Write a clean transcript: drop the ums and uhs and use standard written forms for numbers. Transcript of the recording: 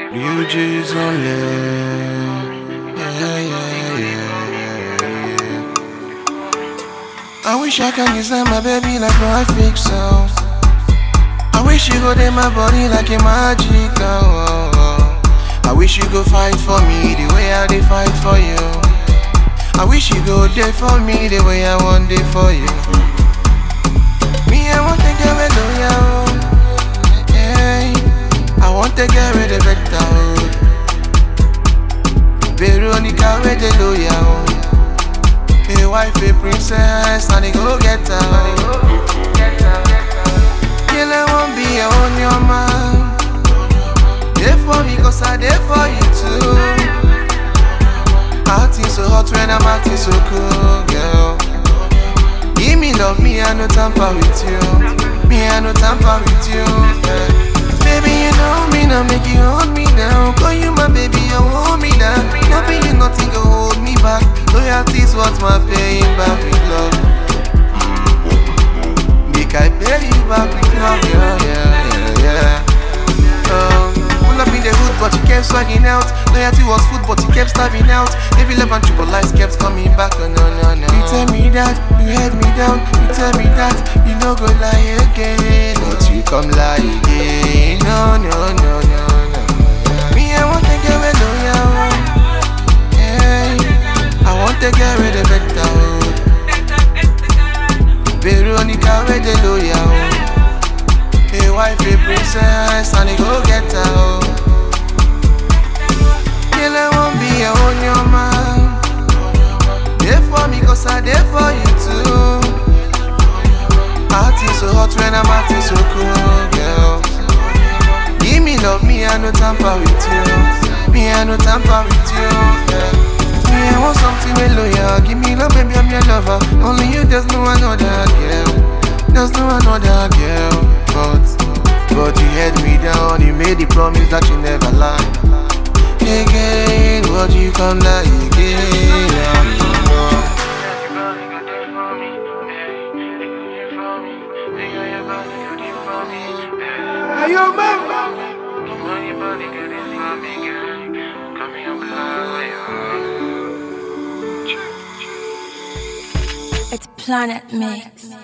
You just only. Yeah. I wish I can design my baby like my fix songs. I wish you go in my body like a magic. I wish you go fight for me the way I dey fight for you. I wish you go there for me the way I want it for you. Me, I want to get rid of you. I want to get rid of it out. Veronica, where the lawyer. A wife, a princess, and they go get out. Girl, I won't be on your man. There for me, cause I there for you too. Acting so hot when I'm acting so cool, girl. Give me love, me I no tamper with you. Me I no tamper with you, yeah. Baby, you know me, now make you hold me down. Call you my baby, you hold me down. Nothing you nothing go hold me back. Loyalty is what my paying back with love. Make I pay you back with love, yeah. Pull up in the hood, but you kept swagging out. Loyalty was food, but you kept starving out. Every love and triple lies kept coming back, oh no. You tell me that, you held me down. You tell me that, you no go lie again. But you come lie again, no. Me, I want to get rid of you. I want to get rid of it out. Veronica, where the lawyer. A wife, a princess, and they go get out. Girl, I won't be on your man. There for me, cause I there for you too. Acting so hot when I'm acting so cool, girl. Give me love, me I no tamper with you. Me I no tamper with you, yeah. Me I want something with loyal. Give me love, baby, I'm your lover. Only you, there's no another girl. There's no another girl. But you held me down, you made the promise that you never lie. Again, would you come lie again? It's Planet Mix.